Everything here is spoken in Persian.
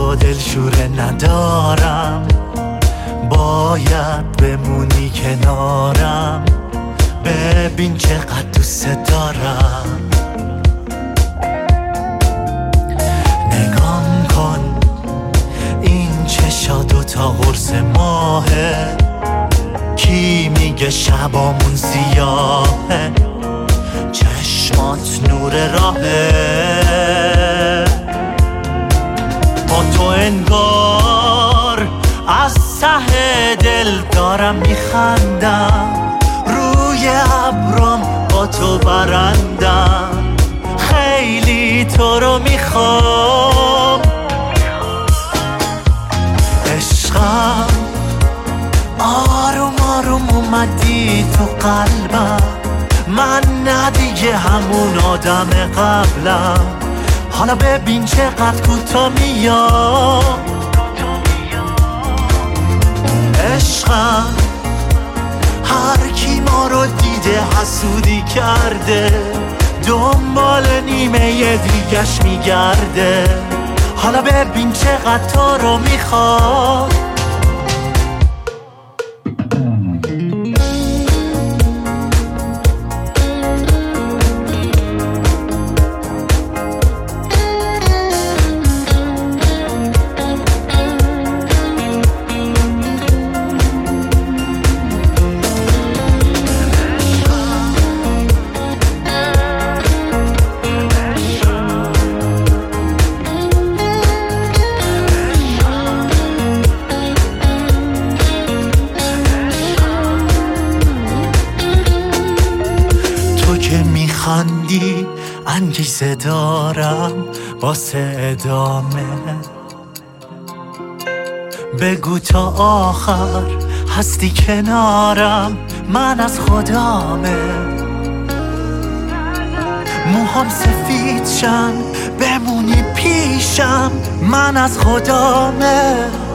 تو دلشوره ندارم، باید بمونی کنارم. ببین چقدر دوست دارم. نگام کن این چشا دوتا قرص ماهه. کی میگه شبامون سیاهه؟ چشمات نور راهه. با تو انگار از ته دل دارم میخندم، روی ابرام با تو برندم. خیلی تو رو میخوام عشقم، آروم آروم اومدی تو قلبم. من نه دیگه همون آدم قبلم. حالا ببین چقدر کوتاه میام. عشقم هر کی ما رو دیده حسودی کرده، دنبال نیمه دیگش میگرده. حالا ببین چقدر تو رو میخواد. که میخندی انگیزه دارم واسه ادامه. بگو تا آخر هستی کنارم، من از خدامه. موهام سفید شن بمونی پیشم، من از خدامه.